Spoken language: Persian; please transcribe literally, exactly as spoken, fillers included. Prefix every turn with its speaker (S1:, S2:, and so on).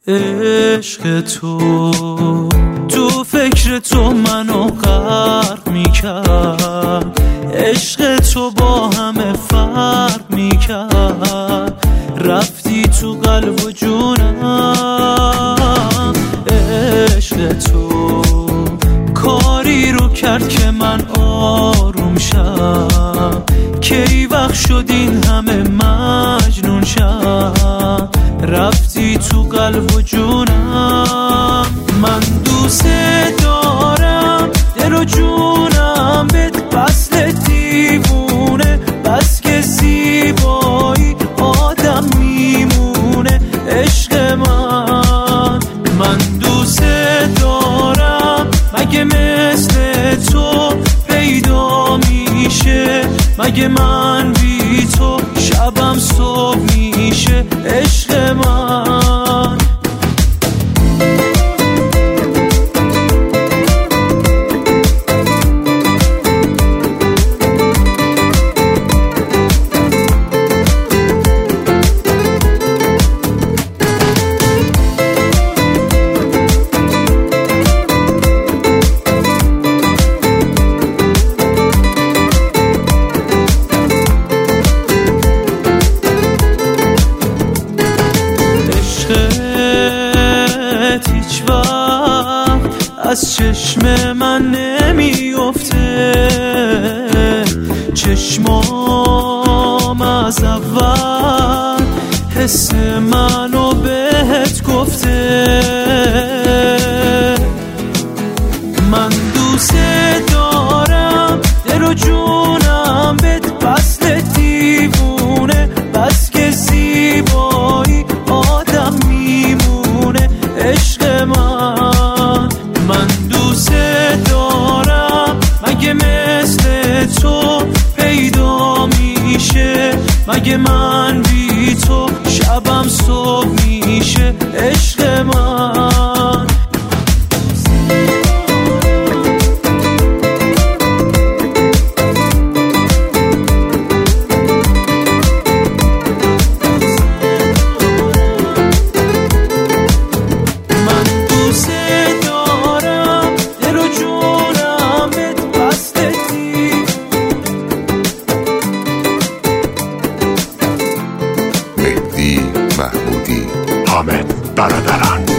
S1: عشق تو تو فکر تو منو غرق میکرد، عشق تو با همه فرق میکرد، رفتی تو قلب و جونم. عشق تو کاری رو کرد که من آروم شم، کی وقت شد این همه مجنون شم، رفتی تو قلب و جونم. من دوست دارم دل و جونم بهت وصل دیوونه، بس که زیبایی آدم میمونه. عشق من من دوست دارم، مگه مثل تو پیدا میشه، مگه من بی تو شبم صبح میشه. عشق من هیچ وقت از چشم من نمیفته، چشمام از اول حس منو بهت گفته. من دوست دارم دل و جونم بهت وصل دیوونه، بس که زیبایی آدم میمونه. عشق من من دوست دارم، مگه مثل تو پیدا میشه، مگه من بی تو شبم صبح میشه. عشق من
S2: مهدی محمودی، حامد برادران.